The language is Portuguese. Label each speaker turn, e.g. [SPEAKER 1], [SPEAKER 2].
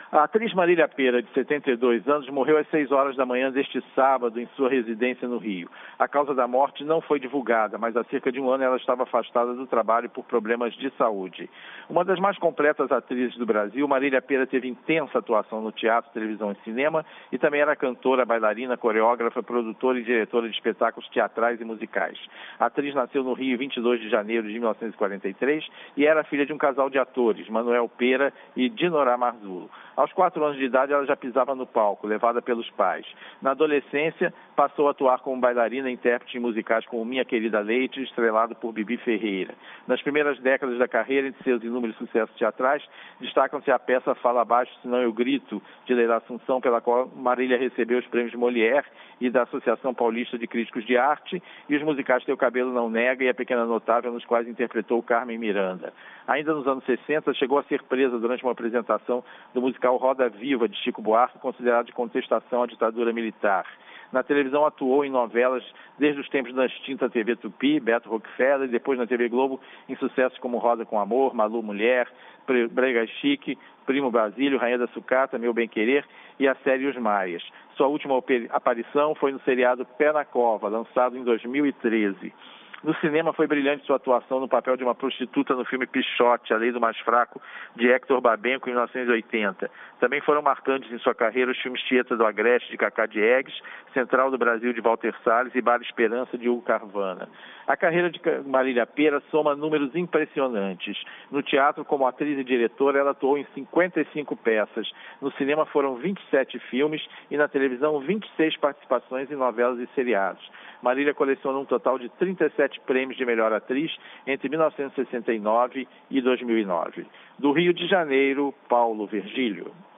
[SPEAKER 1] A atriz Marília Pêra, de 72 anos, morreu às 6 horas da manhã deste sábado em sua residência no Rio. A causa da morte não foi divulgada, mas há cerca de um ano ela estava afastada do trabalho por problemas de saúde. Uma das mais completas atrizes do Brasil, Marília Pêra teve intensa atuação no teatro, televisão e cinema e também era cantora, bailarina, coreógrafa, produtora e diretora de espetáculos teatrais e musicais. A atriz nasceu no Rio em 22 de janeiro de 1943 e era filha de um casal de atores, Manuel Pêra e Dinorah Marzullo. Aos 4 anos de idade, ela já pisava no palco, levada pelos pais. Na adolescência, passou a atuar como bailarina e intérprete em musicais como Minha Querida Leite, estrelado por Bibi Ferreira. Nas primeiras décadas da carreira, entre seus inúmeros sucessos teatrais, destacam-se a peça Fala Baixo, Senão Eu Grito, de Leila Assunção, pela qual Marília recebeu os prêmios Molière e da Associação Paulista de Críticos de Arte, e os musicais Teu Cabelo Não Nega e A Pequena Notável, nos quais interpretou Carmen Miranda. Ainda nos anos 60, chegou a ser presa durante uma apresentação do musical Roda Viva, de Chico Buarque, considerado de contestação à ditadura militar. Na televisão atuou em novelas desde os tempos da extinta TV Tupi, Beto Rockefeller, e depois na TV Globo em sucessos como Roda com Amor, Malu Mulher, Brega Chique, Primo Basílio, Rainha da Sucata, Meu Bem Querer e a série Os Maias. Sua última aparição foi no seriado Pé na Cova, lançado em 2013. No cinema foi brilhante sua atuação no papel de uma prostituta no filme Pichote, A Lei do Mais Fraco, de Hector Babenco, em 1980. Também foram marcantes em sua carreira os filmes Tieta do Agreste, de Cacá Diegues, Central do Brasil, de Walter Salles e Bar Esperança, de Hugo Carvana. A carreira de Marília Pêra soma números impressionantes. No teatro, como atriz e diretora, ela atuou em 55 peças. No cinema foram 27 filmes e na televisão 26 participações em novelas e seriados. Marília colecionou um total de 37 prêmios de melhor atriz entre 1969 e 2009. Do Rio de Janeiro, Paulo Virgílio.